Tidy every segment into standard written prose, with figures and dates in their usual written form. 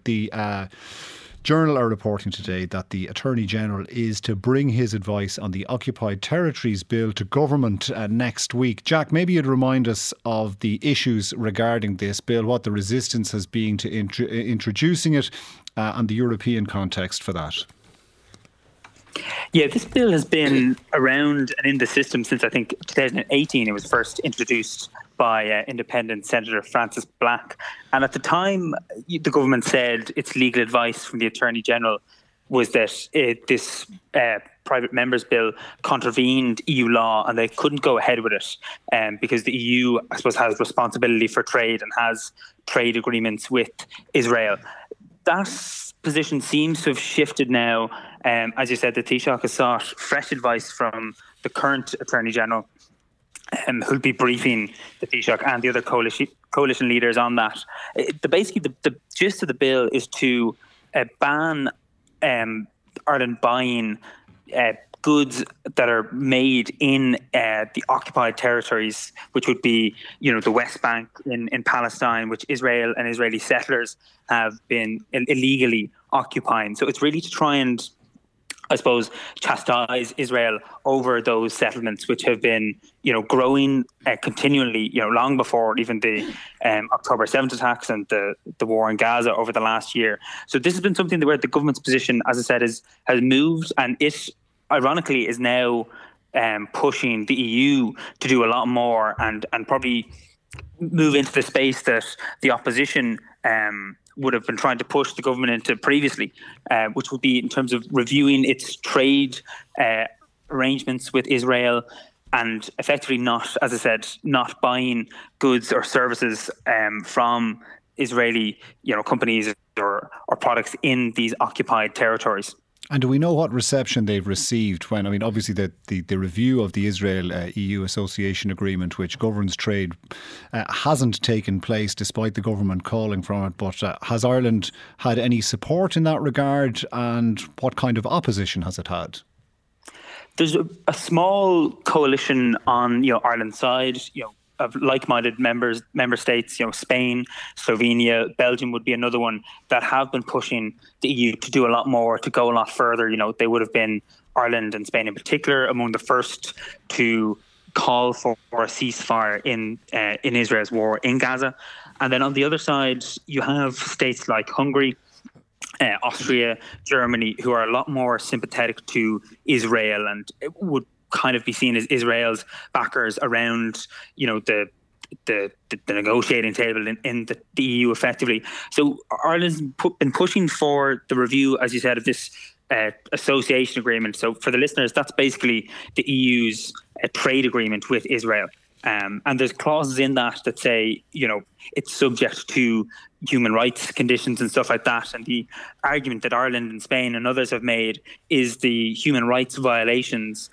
the Journal are reporting today that the Attorney General is to bring his advice on the Occupied Territories Bill to government next week. Jack, maybe you'd remind us of the issues regarding this bill, what the resistance has been to introducing it, and the European context for that. Yeah, this bill has been around and in the system since, I think, 2018. It was first introduced by independent Senator Francis Black. And at the time, the government said its legal advice from the Attorney General was that this private members bill contravened EU law and they couldn't go ahead with it because the EU, I suppose, has responsibility for trade and has trade agreements with Israel. That position seems to have shifted now. As you said, the Taoiseach has sought fresh advice from the current Attorney General, who'll be briefing the Taoiseach and the other coalition leaders on that. The gist of the bill is to ban Ireland buying goods that are made in the occupied territories, which would be, the West Bank in Palestine, which Israel and Israeli settlers have been illegally occupying. So it's really to try and, I suppose, chastise Israel over those settlements, which have been, growing continually, long before even the October 7th attacks and the war in Gaza over the last year. So this has been something where the government's position, as I said, has moved, and it, ironically, is now pushing the EU to do a lot more and probably move into the space that the opposition would have been trying to push the government into previously, which would be in terms of reviewing its trade arrangements with Israel and effectively not, as I said, not buying goods or services from Israeli, companies or products in these occupied territories. And do we know what reception they've received when, obviously the review of the Israel-EU Association Agreement, which governs trade, hasn't taken place despite the government calling for it, but has Ireland had any support in that regard, and what kind of opposition has it had? There's a small coalition on Ireland's side, of like-minded member states, Spain, Slovenia, Belgium would be another one that have been pushing the EU to do a lot more, to go a lot further. They would have been, Ireland and Spain in particular, among the first to call for a ceasefire in Israel's war in Gaza. And then on the other side, you have states like Hungary, Austria, Germany, who are a lot more sympathetic to Israel and would kind of be seen as Israel's backers around, the negotiating table in the EU effectively. So Ireland's been pushing for the review, as you said, of this association agreement. So for the listeners, that's basically the EU's trade agreement with Israel. And there's clauses in that say, it's subject to human rights conditions and stuff like that. And the argument that Ireland and Spain and others have made is the human rights violations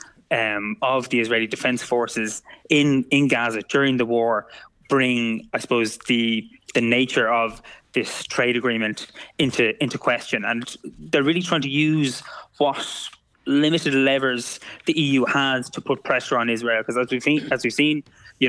of the Israeli Defense Forces in Gaza during the war bring, I suppose, the nature of this trade agreement into question. And they're really trying to use what limited levers the EU has to put pressure on Israel. Because as we've seen,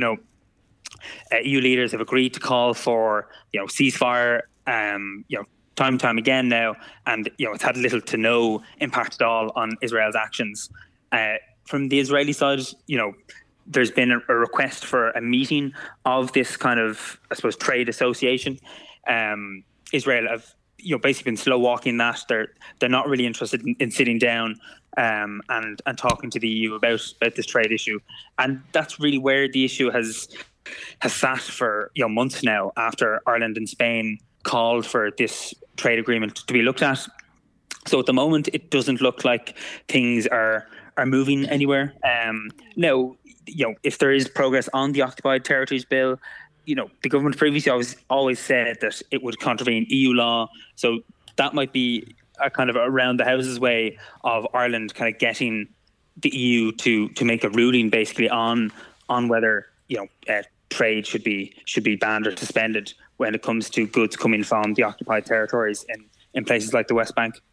EU leaders have agreed to call for, ceasefire, time and time again now. And, it's had little to no impact at all on Israel's actions. From the Israeli side, there's been a request for a meeting of this kind of, I suppose, trade association. Israel have, basically been slow walking that. They're not really interested in sitting down and talking to the EU about this trade issue. And that's really where the issue has sat for months now, after Ireland and Spain called for this trade agreement to be looked at. So at the moment, it doesn't look like things are moving anywhere. Now, if there is progress on the Occupied Territories Bill, the government previously always said that it would contravene EU law. So that might be a kind of around the houses way of Ireland kind of getting the EU to make a ruling basically on whether trade should be banned or suspended when it comes to goods coming from the occupied territories in places like the West Bank.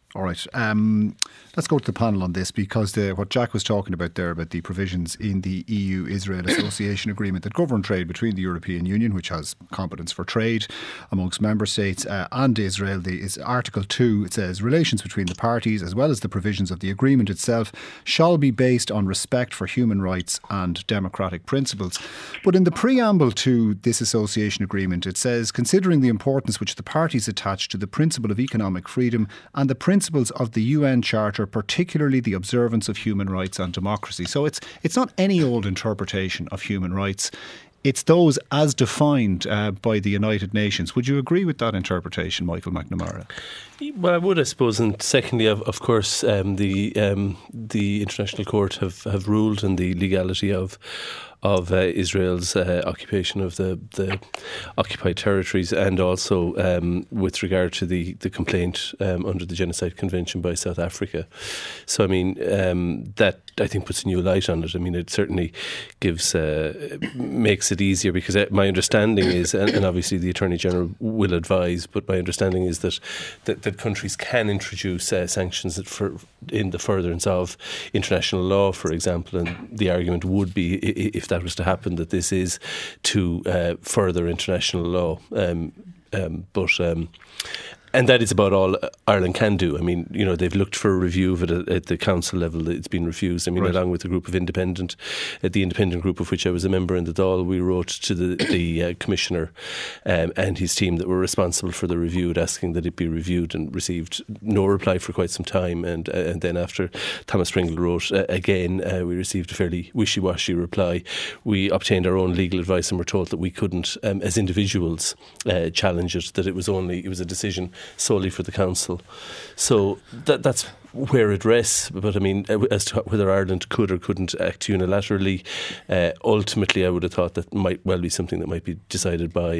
All right. Let's go to the panel on this, because what Jack was talking about there, about the provisions in the EU-Israel Association Agreement that govern trade between the European Union, which has competence for trade amongst member states, and Israel. Is Article 2, it says, relations between the parties, as well as the provisions of the agreement itself, shall be based on respect for human rights and democratic principles. But in the preamble to this association agreement, it says, considering the importance which the parties attach to the principle of economic freedom and the principles of the UN Charter, particularly the observance of human rights and democracy. So it's not any old interpretation of human rights. It's those as defined by the United Nations. Would you agree with that interpretation, Michael McNamara? Well, I would, I suppose. And secondly, of course, the International Court have ruled on the legality of Israel's occupation of the occupied territories, and also with regard to the complaint under the Genocide Convention by South Africa. So, I mean, that I think puts a new light on it. I mean, it certainly makes it easier, because my understanding is, and obviously the Attorney General will advise, but my understanding is that countries can introduce sanctions in the furtherance of international law, for example, and the argument would be, if that was to happen, that this is to further international law. And that is about all Ireland can do. I mean, you know, they've looked for a review of it at the council level. It's been refused. I mean, right. Along with a group of the independent group of which I was a member in the Dáil, we wrote to the commissioner and his team that were responsible for the review, asking that it be reviewed, and received no reply for quite some time. And then after Thomas Pringle wrote again, we received a fairly wishy-washy reply. We obtained our own legal advice and were told that we couldn't, as individuals, challenge it, that it was a decision solely for the council. So that's where it rests. But I mean, as to whether Ireland could or couldn't act unilaterally, ultimately I would have thought that might well be something that might be decided by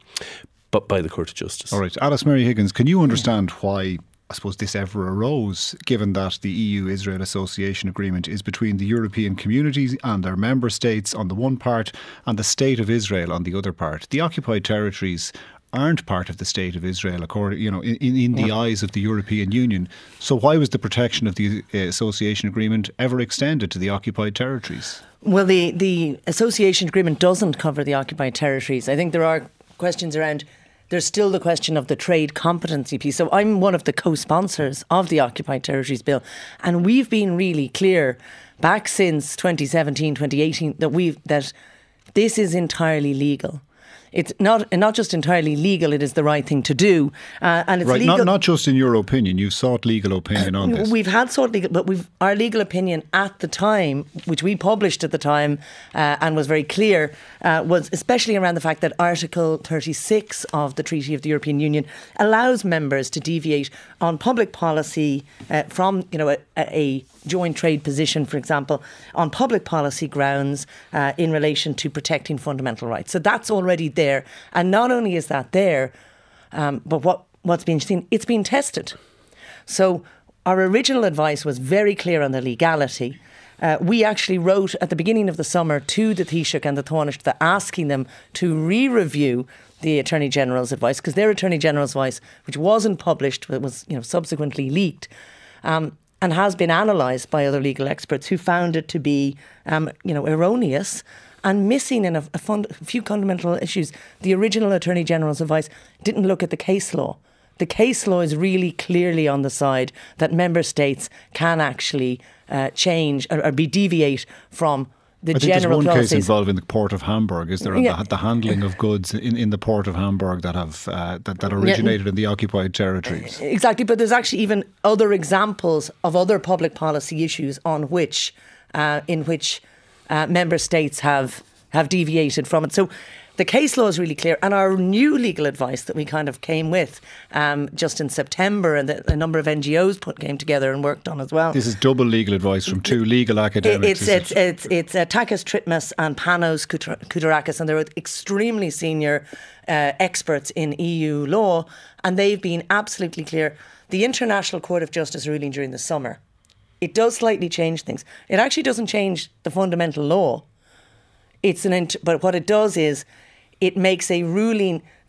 the Court of Justice. All right, Alice Mary Higgins, can you understand why, I suppose, this ever arose, given that the EU-Israel Association Agreement is between the European communities and their member states on the one part, and the State of Israel on the other part? The occupied territories aren't part of the State of Israel, according, you know, in the eyes of the European Union. So why was the protection of the association agreement ever extended to the occupied territories? Well, the association agreement doesn't cover the occupied territories. I think there are questions around. There's still the question of the trade competency piece. So I'm one of the co-sponsors of the Occupied Territories Bill, and we've been really clear back since 2017, 2018 that this is entirely legal. It's not just entirely legal, it is the right thing to do. And it's right, legal. Not just in your opinion, you've sought legal opinion on this. We've had sought legal, but our legal opinion at the time, which we published at the time and was very clear, was especially around the fact that Article 36 of the Treaty of the European Union allows members to deviate on public policy from, you know, a joint trade position, for example, on public policy grounds in relation to protecting fundamental rights. So that's already there. And not only is that there, but what's being seen, it's been tested. So our original advice was very clear on the legality. We actually wrote at the beginning of the summer to the Taoiseach and the Taoiseach asking them to re-review the Attorney General's advice, because their Attorney General's advice, which wasn't published but was, you know, subsequently leaked, and has been analysed by other legal experts who found it to be, erroneous and missing in a few fundamental issues. The original Attorney General's advice didn't look at the case law. The case law is really clearly on the side that member states can actually change or deviate from the general there's one policies. case involving the Port of Hamburg. Is there the handling of goods in the Port of Hamburg that have that originated in the occupied territories? Exactly, but there's actually even other examples of other public policy issues on which, in which member states have deviated from it. So the case law is really clear, and our new legal advice that we kind of came with just in September, and a number of NGOs came together and worked on as well. This is double legal advice from two legal academics. It's Takis Tritmus and Panos Koudarakis, and they're extremely senior experts in EU law, and they've been absolutely clear. The International Court of Justice ruling during the summer, it does slightly change things. It actually doesn't change the fundamental law. But what it does is it makes a ruling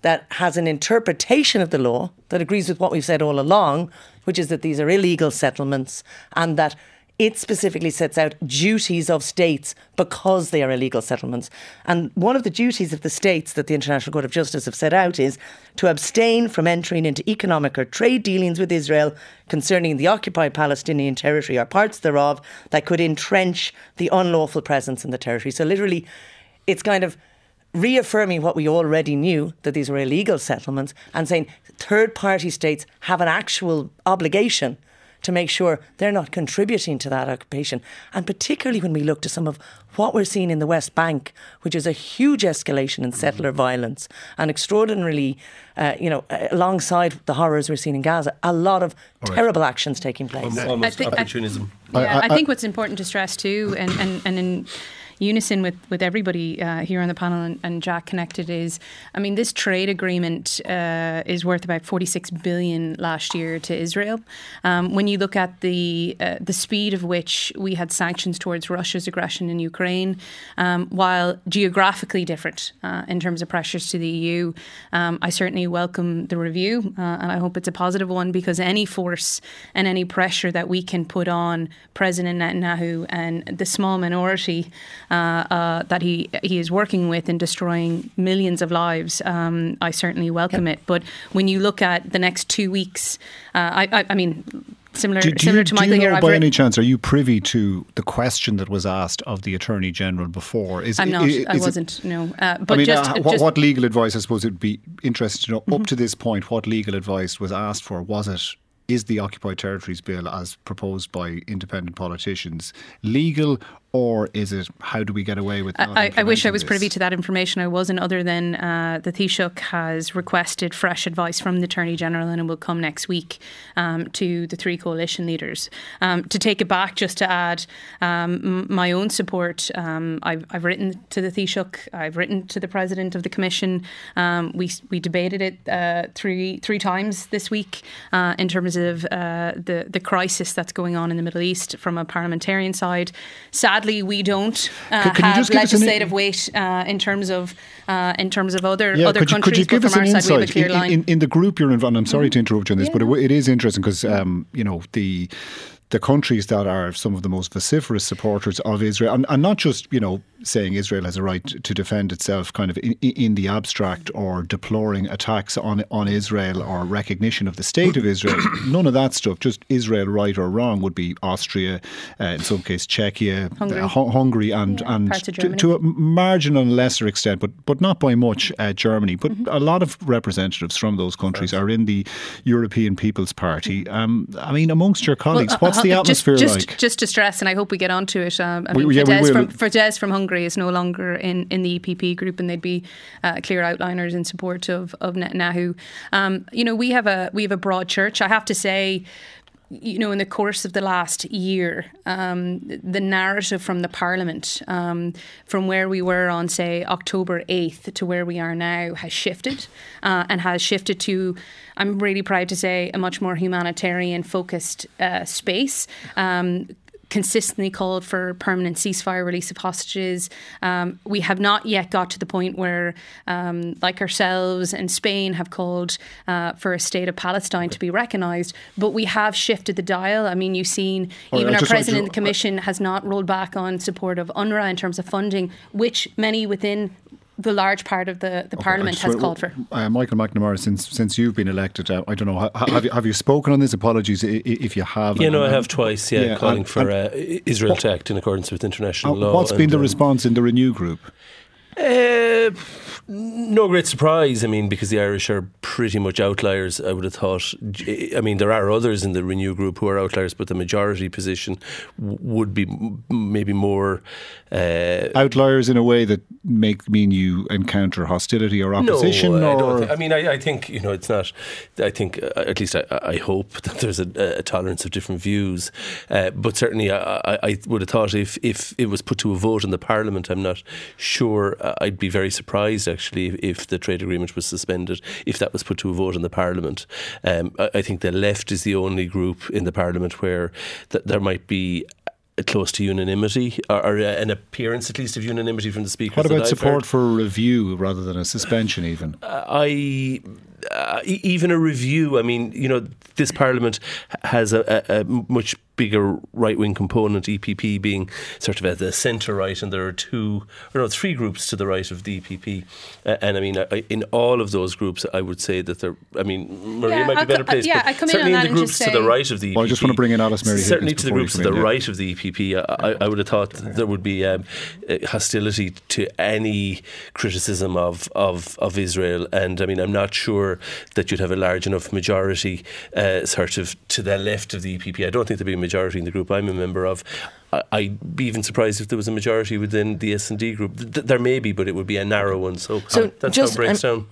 that has an interpretation of the law that agrees with what we've said all along, which is that these are illegal settlements, and that it specifically sets out duties of states because they are illegal settlements. And one of the duties of the states that the International Court of Justice have set out is to abstain from entering into economic or trade dealings with Israel concerning the occupied Palestinian territory or parts thereof that could entrench the unlawful presence in the territory. So literally, it's kind of reaffirming what we already knew, that these were illegal settlements, and saying third-party states have an actual obligation to make sure they're not contributing to that occupation. And particularly when we look to some of what we're seeing in the West Bank, which is a huge escalation in settler violence and extraordinarily, alongside the horrors we're seeing in Gaza, a lot of terrible actions taking place. Almost opportunism. I think what's important to stress too, and in unison with everybody here on the panel and Jack connected is, I mean, this trade agreement is worth about 46 billion last year to Israel. When you look at the speed of which we had sanctions towards Russia's aggression in Ukraine, while geographically different in terms of pressures to the EU, I certainly welcome the review and I hope it's a positive one, because any force and any pressure that we can put on President Netanyahu and the small minority that he is working with in destroying millions of lives, I certainly welcome it. But when you look at the next 2 weeks, I mean, similar to Michael here. By any chance, are you privy to the question that was asked of the Attorney General before? I'm not. I wasn't. No. But what legal advice? I suppose it'd be interesting to know. Mm-hmm. Up to this point, what legal advice was asked for? Is the Occupied Territories Bill, as proposed by independent politicians, legal, or is it, how do we get away with not I wish I was privy to that information. I wasn't, other than the Taoiseach has requested fresh advice from the Attorney General, and it will come next week to the three coalition leaders. To take it back, just to add my own support, I've written to the Taoiseach, I've written to the President of the Commission. We debated it three times this week in terms of the crisis that's going on in the Middle East from a parliamentarian side. Sadly, we don't have legislative weight in terms of other countries. Could you give us an insight in the group you're involved? I'm sorry to interrupt you on this, but it is interesting because the countries that are some of the most vociferous supporters of Israel, and not just, saying Israel has a right to defend itself kind of in the abstract, or deploring attacks on Israel or recognition of the state of Israel. None of that stuff, just Israel right or wrong, would be Austria, in some case Czechia, Hungary and to a marginal and lesser extent, but not by much, Germany. But a lot of representatives from those countries are in the European People's Party. I mean, amongst your colleagues, what's the atmosphere like? Just to stress, and I hope we get onto it, Fidesz from Hungary is no longer in the EPP group, and they'd be clear outliners in support of Netanyahu. We have a broad church. I have to say, in the course of the last year, the narrative from the Parliament, from where we were on, say, October 8th to where we are now, has shifted and has shifted to, I'm really proud to say, a much more humanitarian focused space. Consistently called for permanent ceasefire, release of hostages. We have not yet got to the point where, like ourselves and Spain, have called for a state of Palestine to be recognised. But we have shifted the dial. I mean, you've seen even our President of the Commission has not rolled back on support of UNRWA in terms of funding, which many within the large part of the Parliament has called for. Michael McNamara, since you've been elected, I don't know, have you spoken on this? Apologies if you have. I have twice, calling for Israel to act in accordance with international law. What's been the response in the Renew group? No great surprise, because the Irish are pretty much outliers, I would have thought. There are others in the Renew group who are outliers, but the majority position would be maybe more outliers in a way that mean you encounter hostility or opposition. I think it's not. I think at least I hope that there's a tolerance of different views, but certainly I would have thought if it was put to a vote in the Parliament, I'm not sure. I'd be very surprised actually if the trade agreement was suspended, if that was put to a vote in the Parliament. I think the left is the only group in the Parliament where there might be close to unanimity, or an appearance at least of unanimity from the speakers. What about support for a review rather than a suspension even? Even a review, I mean, this Parliament has a much bigger right-wing component, EPP being sort of at the centre-right, and there are three groups to the right of the EPP. And I mean, in all of those groups, I would say that Maria might be better placed, but certainly in the groups to the right of the EPP. Well, I just want to bring in Alice Mary certainly Higgins to the groups to the right of the EPP, I would have thought there would be hostility to any criticism of Israel. And I mean, I'm not sure that you'd have a large enough majority sort of to the left of the EPP. I don't think there'd be a majority in the group I'm a member of. I'd be even surprised if there was a majority within the S&D group. There may be, but it would be a narrow one. So that's how it breaks down.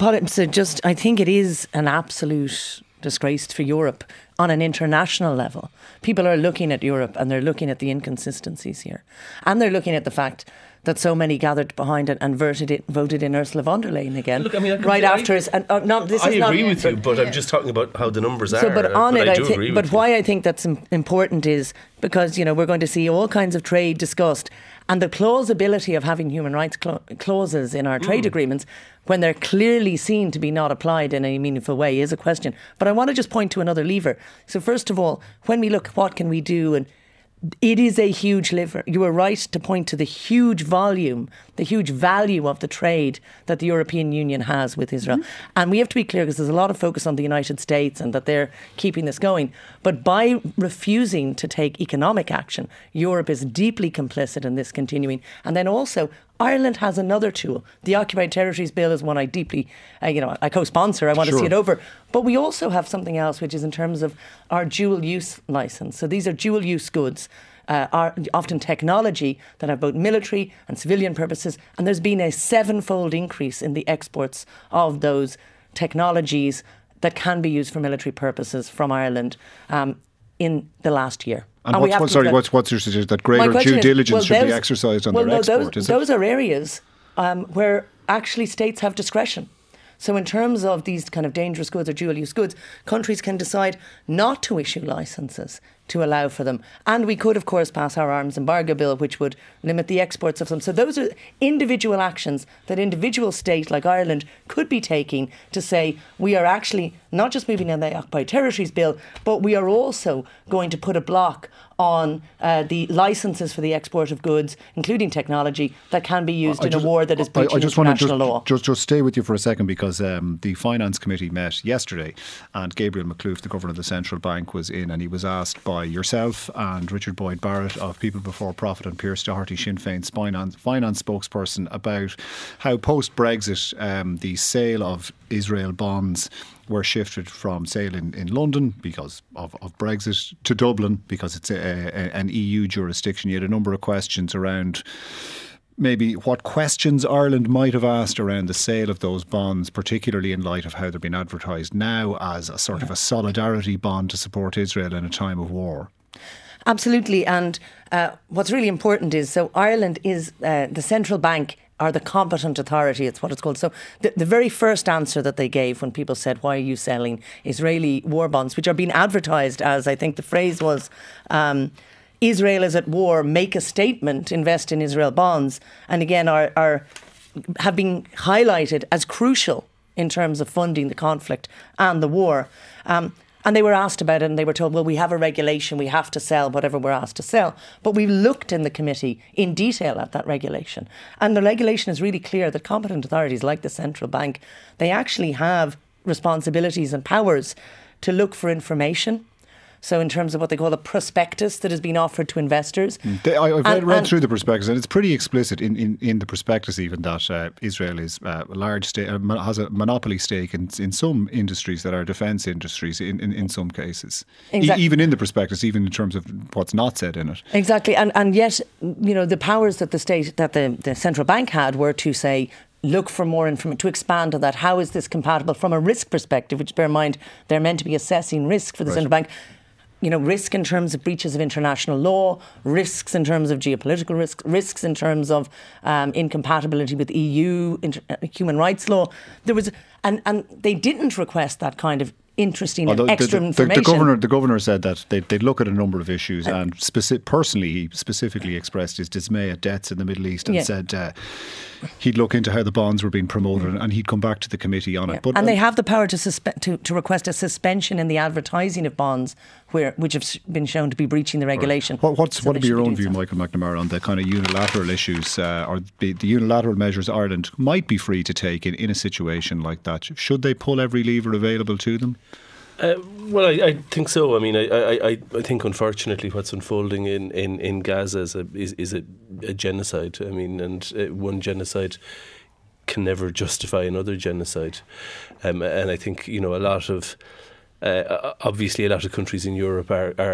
I think it is an absolute disgrace for Europe on an international level. People are looking at Europe and they're looking at the inconsistencies here. And they're looking at the fact that so many gathered behind it and voted in Ursula von der Leyen again. Look, I mean, after us. I agree with you, but I'm just talking about how the numbers are. But why I think that's important is because we're going to see all kinds of trade discussed, and the plausibility of having human rights clauses in our trade agreements when they're clearly seen to be not applied in a meaningful way is a question. But I want to just point to another lever. So first of all, when we look at what can we do, and it is a huge lever. You are right to point to the huge volume, the huge value of the trade that the European Union has with Israel. And we have to be clear, because there's a lot of focus on the United States and that they're keeping this going. But by refusing to take economic action, Europe is deeply complicit in this continuing. And then also, Ireland has another tool. The Occupied Territories Bill is one I deeply, I co-sponsor. I want to see it over. But we also have something else, which is in terms of our dual-use licence. So these are dual-use goods, are often technology that have both military and civilian purposes. And there's been a 7-fold increase in the exports of those technologies that can be used for military purposes from Ireland in the last year. And what's your suggestion? That greater due diligence should be exercised on their export, those are areas where actually states have discretion. So in terms of these kind of dangerous goods or dual-use goods, countries can decide not to issue licences to allow for them. And we could, of course, pass our arms embargo bill, which would limit the exports of them. So those are individual actions that individual states like Ireland could be taking to say, we are actually not just moving on the Occupied Territories Bill, but we are also going to put a block on the licences for the export of goods, including technology, that can be used in a war that is breaching international law. Just stay with you for a second, because the Finance Committee met yesterday and Gabriel Makhlouf, the Governor of the Central Bank, was in, and he was asked by yourself and Richard Boyd Barrett of People Before Profit and Pierce Doherty, Sinn Féin's finance spokesperson, about how post-Brexit the sale of Israel bonds were shifted from sale in London because of Brexit to Dublin because it's an EU jurisdiction. You had a number of questions around maybe what questions Ireland might have asked around the sale of those bonds, particularly in light of how they're being advertised now as a sort of a solidarity bond to support Israel in a time of war. Absolutely. And what's really important is, so Ireland is the central bank are the competent authority, it's what it's called. So the very first answer that they gave when people said, why are you selling Israeli war bonds, which are being advertised as, I think the phrase was, Israel is at war, make a statement, invest in Israel bonds, and again have been highlighted as crucial in terms of funding the conflict and the war. And they were asked about it and they were told, well, we have a regulation, we have to sell whatever we're asked to sell. But we looked in the committee in detail at that regulation. And the regulation is really clear that competent authorities like the central bank, they actually have responsibilities and powers to look for information. So in terms of what they call a prospectus that has been offered to investors. I've read through the prospectus, and it's pretty explicit in the prospectus even that Israel is a large state, has a monopoly stake in some industries that are defence industries in some cases. Exactly. Even in the prospectus, even in terms of what's not said in it. Exactly. And yet, the powers that the central bank had were to say, look for more information, to expand on that. How is this compatible from a risk perspective, which bear in mind, they're meant to be assessing risk for the central bank. Risk in terms of breaches of international law, risks in terms of geopolitical risks in terms of incompatibility with EU human rights law. There was, and they didn't request that kind of interesting and extra information. The governor said that they'd look at a number of issues, and personally, he specifically expressed his dismay at deaths in the Middle East and said he'd look into how the bonds were being promoted and he'd come back to the committee on it. But, and they have the power to request a suspension in the advertising of bonds which have been shown to be breaching the regulation. Right. What would be your own view, Michael McNamara, on the kind of unilateral issues or the unilateral measures Ireland might be free to take in a situation like that? Should they pull every lever available to them? Well, I think so. I mean, I think unfortunately what's unfolding in Gaza is a genocide. I mean, and one genocide can never justify another genocide. And I think, a lot of obviously a lot of countries in Europe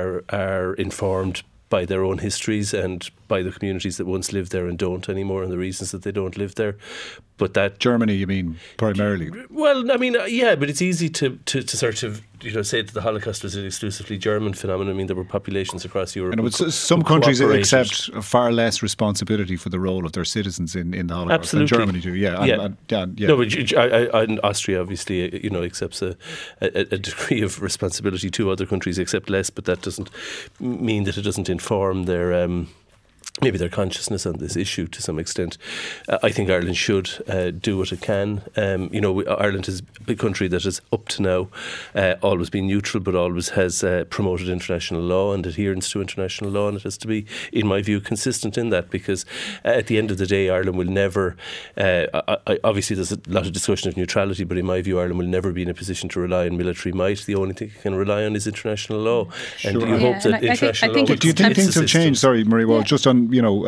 are informed by their own histories and by the communities that once lived there and don't anymore, and the reasons that they don't live there. But that Germany, you mean, primarily? Well, I mean, yeah, but it's easy to sort of say that the Holocaust was an exclusively German phenomenon. I mean, there were populations across Europe. And some countries accept far less responsibility for the role of their citizens in the Holocaust Absolutely. than Germany do. Yeah. Yeah. No, but Austria obviously, accepts a degree of responsibility to other countries accept less, but that doesn't mean that it doesn't inform their maybe their consciousness on this issue to some extent. I think Ireland should do what it can. Ireland is a country that has up to now always been neutral, but always has promoted international law and adherence to international law, and it has to be, in my view, consistent in that, because at the end of the day, Ireland will never, obviously there's a lot of discussion of neutrality, but in my view, Ireland will never be in a position to rely on military might. The only thing it can rely on is international law. Sure. And you hope that international law... But do you think things have changed? Sorry, Marie, just on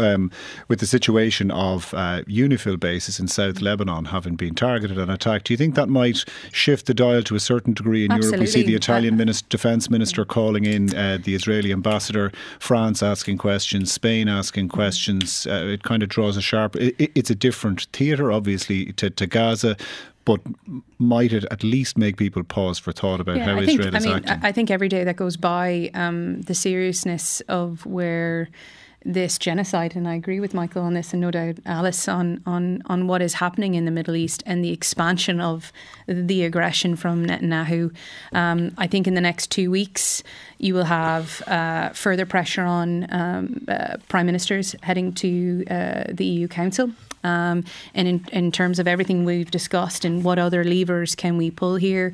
with the situation of UNIFIL bases in South Lebanon having been targeted and attacked, do you think that might shift the dial to a certain degree in Europe? We see the Italian defence minister calling in the Israeli ambassador, France asking questions, Spain asking questions. It kind of draws a sharp... It's a different theatre, obviously, to Gaza, but might it at least make people pause for thought about how Israel is acting? I think every day that goes by, the seriousness of where this genocide, and I agree with Michael on this, and no doubt Alice on what is happening in the Middle East and the expansion of the aggression from Netanyahu. I think in the next 2 weeks you will have further pressure on prime ministers heading to the EU Council. And in terms of everything we've discussed and what other levers can we pull here,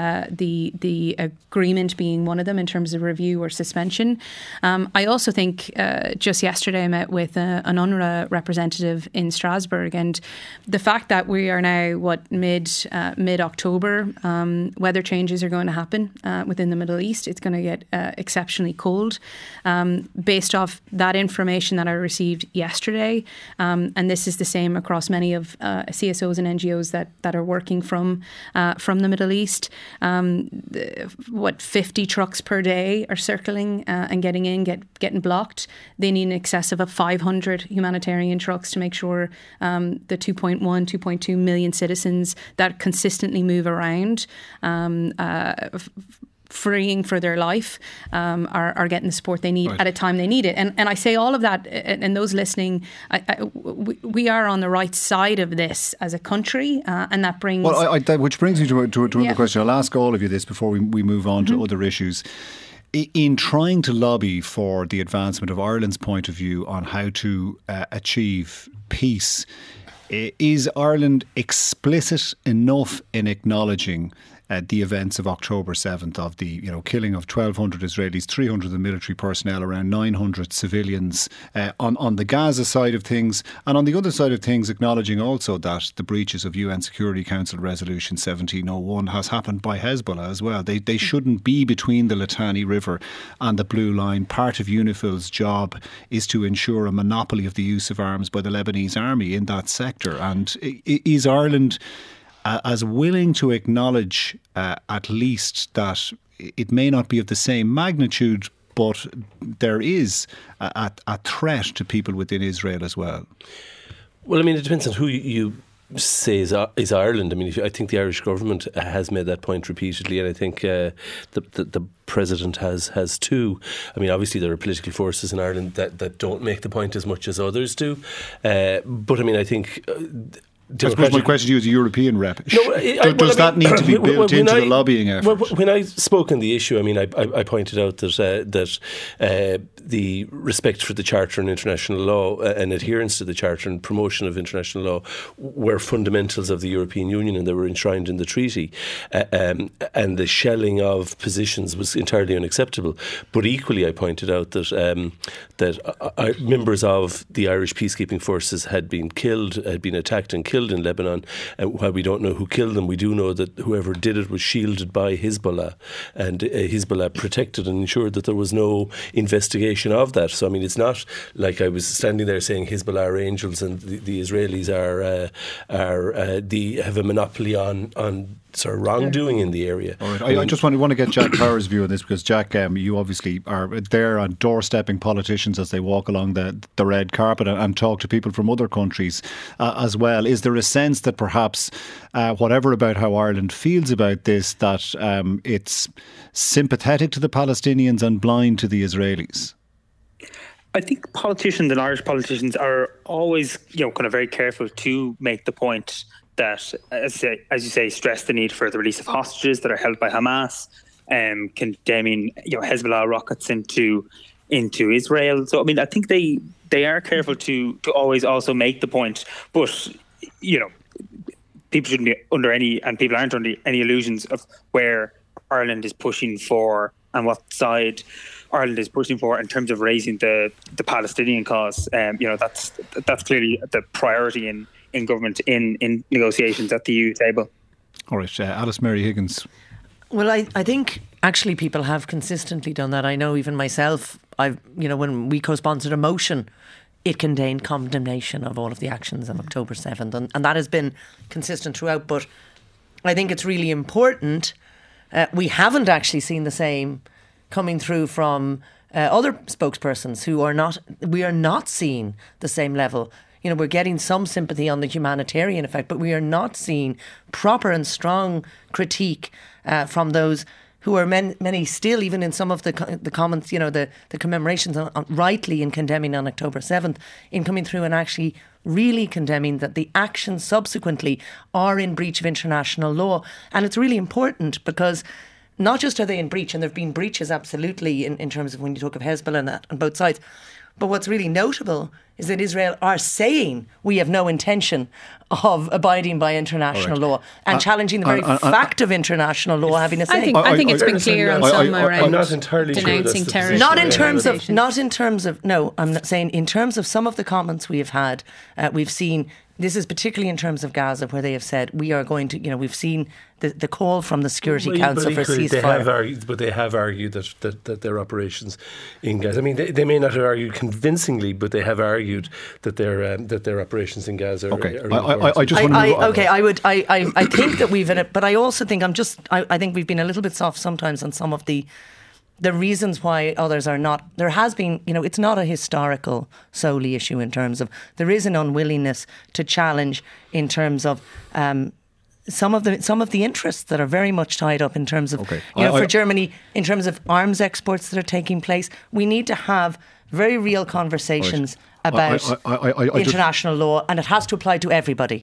the agreement being one of them in terms of review or suspension. I also think just yesterday I met with an UNRWA representative in Strasbourg, and the fact that we are now mid-October, weather changes are going to happen within the Middle East. It's going to get exceptionally cold. Based off that information that I received yesterday, and this is the same across many of CSOs and NGOs that are working from the Middle East. 50 trucks per day are circling and getting blocked. They need in excess of 500 humanitarian trucks to make sure the 2.2 million citizens that consistently move around freeing for their life are getting the support they need at a time they need it. And I say all of that, and those listening, we are on the right side of this as a country, and that brings... Well, which brings me to another question. I'll ask all of you this before we move on to other issues. In trying to lobby for the advancement of Ireland's point of view on how to achieve peace, is Ireland explicit enough in acknowledging the events of October 7th, of the killing of 1,200 Israelis, 300 of the military personnel, around 900 civilians on the Gaza side of things, and on the other side of things acknowledging also that the breaches of UN Security Council Resolution 1701 has happened by Hezbollah as well. They shouldn't be between the Litani River and the Blue Line. Part of UNIFIL's job is to ensure a monopoly of the use of arms by the Lebanese army in that sector. And is Ireland as willing to acknowledge at least that it may not be of the same magnitude, but there is a threat to people within Israel as well? Well, I mean, it depends on who you say is Ireland. I mean, I think the Irish government has made that point repeatedly, and I think the President has too. I mean, obviously there are political forces in Ireland that don't make the point as much as others do. But I mean, I think I suppose my question to you as a European rep, does that need to be built into the lobbying effort? When I spoke on the issue, I mean, I pointed out that the respect for the Charter and international law and adherence to the Charter and promotion of international law were fundamentals of the European Union, and they were enshrined in the treaty. And the shelling of positions was entirely unacceptable. But equally, I pointed out that members of the Irish peacekeeping forces had been attacked and killed in Lebanon. While we don't know who killed them, we do know that whoever did it was shielded by Hezbollah, and Hezbollah protected and ensured that there was no investigation of that. So I mean, it's not like I was standing there saying Hezbollah are angels and the Israelis have a monopoly on sort of wrongdoing in the area. All right. I just want to get Jack Power's view on this, because Jack, you obviously are there on doorstepping politicians as they walk along the red carpet and talk to people from other countries as well. Is there a sense that perhaps whatever about how Ireland feels about this, that it's sympathetic to the Palestinians and blind to the Israelis? I think politicians and Irish politicians are always, kind of very careful to make the point that, as you say, stress the need for the release of hostages that are held by Hamas, condemning Hezbollah rockets into Israel. So I mean, I think they are careful to always also make the point, but people shouldn't be under any, and people aren't under any illusions of where Ireland is pushing for and what side Ireland is pushing for in terms of raising the Palestinian cause. That's clearly the priority in government in negotiations at the EU table. All right, Alice Mary Higgins. Well, I think actually people have consistently done that. I know even myself, when we co-sponsored a motion, it contained condemnation of all of the actions on October 7th, and that has been consistent throughout. But I think it's really important. We haven't actually seen the same coming through from other spokespersons we are not seeing the same level. We're getting some sympathy on the humanitarian effect, but we are not seeing proper and strong critique from those who are many still, even in some of the comments, the commemorations rightly in condemning on October 7th, in coming through and actually really condemning that the actions subsequently are in breach of international law. And it's really important because not just are they in breach, and there have been breaches absolutely in terms of when you talk of Hezbollah and that on both sides, but what's really notable is that Israel are saying we have no intention of abiding by international law and challenging the very fact of international law having a say. I think it's been clear on some around I'm not entirely denouncing terrorism. No, I'm not saying in terms of some of the comments we have had, we've seen. This is particularly in terms of Gaza, where they have said we are going to, we've seen the call from the Security Council for ceasefire. They have argued that their operations in Gaza, I mean, they may not have argued convincingly, but they have argued that their operations in Gaza are I just want to move on. Okay, I think that we've in it, but I also think I think we've been a little bit soft sometimes on some of the reasons why others are not. There has been, it's not a historical solely issue in terms of there is an unwillingness to challenge in terms of some of the interests that are very much tied up in terms of, for Germany, in terms of arms exports that are taking place. We need to have very real conversations about international law, and it has to apply to everybody.